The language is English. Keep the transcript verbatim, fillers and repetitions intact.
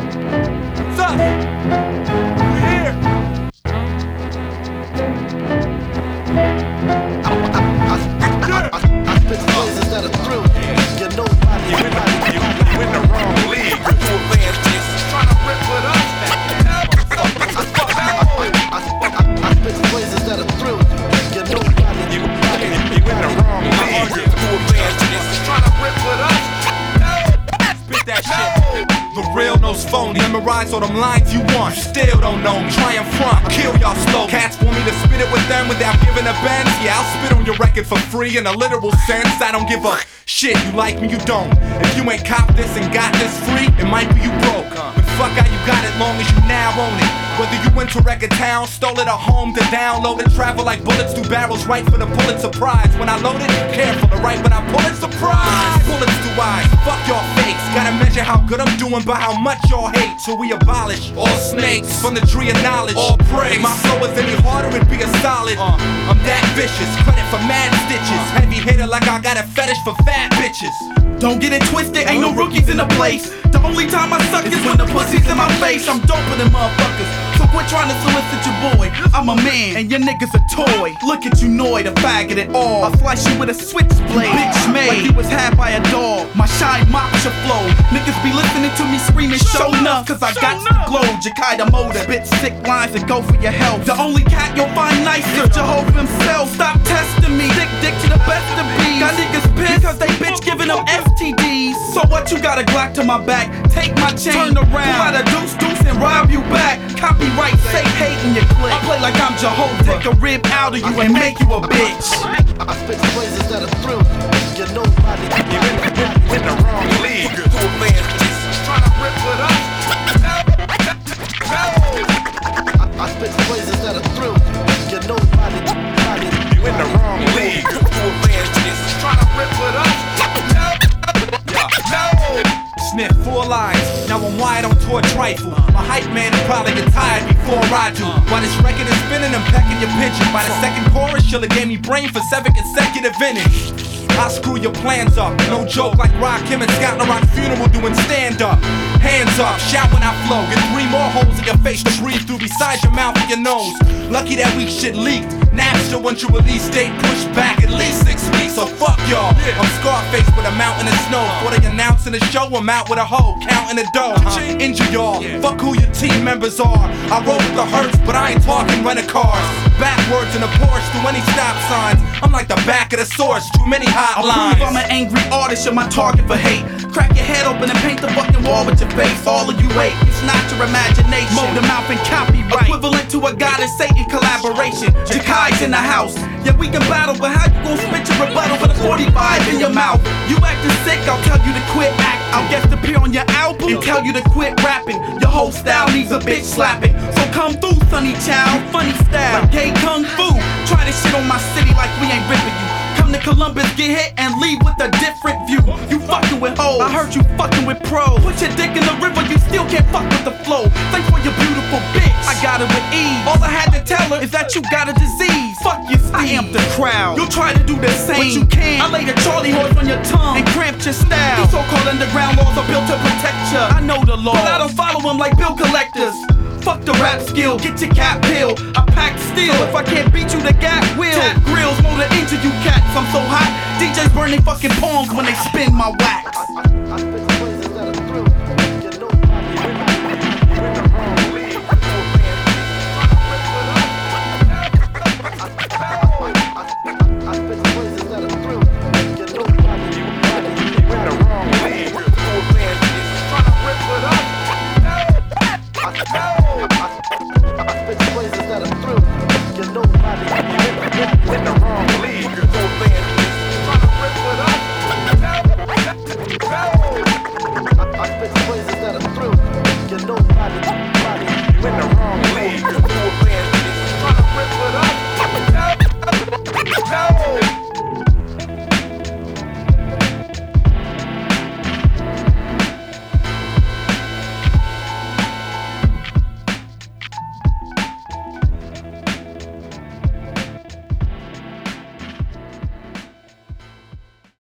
What's up? We're here. I spit phrases that are through. You know nobody, You in the, you, you in the wrong league. You two advances trying to rip with us. I spit phrases that are through. You know nobody, You, you, you in the wrong league. You two advances trying to rip with us. Spit that shit. The real knows phony. Memorize all them lines you want. You still don't know me. Try and front, kill y'all slow. Cats want me to spit it with them without giving a bend. Yeah, I'll spit on your record for free in a literal sense. I don't give a shit. You like me, you don't. If you ain't cop this and got this free, it might be you broke. But fuck how you got it long as you now own it. Whether you went to record town, stole it at home to download it, travel like bullets through barrels, right for the Pulitzer Prize. When I load it, careful to right when I pull it, surprise. Bullets through eyes, fuck y'all fakes. Gotta measure how good I'm doing by how much y'all hate. So we abolish all snakes from the tree of knowledge. All praise. If my flow was any harder, it'd be a solid. Uh, I'm that vicious, credit for mad stitches. Heavy hitter like I got a fetish for fat bitches. Don't get it twisted, ain't no rookies in the place. The only time I suck is when the pussy's in my face. I'm doper than motherfuckers, so quit trying to solicit your boy. I'm a man, and your nigga's a toy. Look at you, Noy, the faggot at all. I slice you with a switchblade, bitch made like he was had by a dog. My shine mocks your flow. Niggas be listening to me screaming, show enough, cause I got the glow. Jakida motor, spit sick lines and go for your health. The only cat you'll find nicer, Jehovah himself. Stop testing me, dick dick to the best of bees. Got niggas pissed cause they bitch giving them S T Ds. So what, you got a Glock to my back? Take my chain, turn around, pull out a deuce deuce and rob you back. Copyright, say hate in your clip. I play like I'm Jehovah, take a rib out of you and make you a bitch. I spit phrases that are through. You know nobody, You in the, in the wrong league. You two advances trying to rip with us. I spit phrases that are through. You know nobody, nobody. You in the wrong league. You two advances trying to rip with us. Sniff four lines, now I'm wide on tour trifle. My hype man will probably get tired before I do. While this record is spinning, I'm pecking your pigeon. By the second chorus, she'll have gave me brain for seven consecutive innings. I'll screw your plans up, no joke like Rakim and Scott LaRock funeral doing stand up. Hands up, shout when I flow. Get three more holes in your face to breathe through besides your mouth and your nose. Lucky that weak shit leaked. Napster once your release date pushed back at least six weeks, so fuck y'all. I'm Scarface with a mountain of snow. Before they announcing the show, I'm out with a hoe, counting the dough. Injure y'all, fuck who your team members are. I roll with the Hertz, but I ain't talking rental cars. Backwards in a Porsche through any stop signs. I'm like the back of the source, too many I'll hotlines. prove I'm an angry artist, you're my target for hate. Crack your head open and paint the fucking wall with your face. All of you hate, it's not your imagination. Mold them out and copyright, equivalent to a God and Satan collaboration. Jakai's in the house, yeah we can battle, but how you gon' spit your rebuttal with a forty-five in your mouth? You acting sick, I'll tell you to quit acting. I'll guest appear on your album and tell you to quit rapping. Your whole style needs a bitch slapping. So come through, Sonny Child, funny style, like gay kung fu. Try this shit on my city like we ain't ripping you. Come to Columbus, get hit and leave with a different view. You fucking with hoes, I heard you fucking with pros. Put your dick in the river, you still can't fuck with the flow. Thanks for your beautiful bitch, I got it with ease. All I had to tell her is that you got a disease. Fuck you, Steve. I am the crowd. You'll try to do the same, but you can't. I laid a Charlie horse on your tongue and cramped your style. These so-called underground laws are built to protect ya. I know the law, but I don't follow them like bill collectors. Fuck the rap skill, get your cap pill. I pack steel, if I can't beat you, the gap will. Tap grills, motor into you cats. I'm so hot, D Js burning fucking palms when they spin my wax. I, I, I spit phrases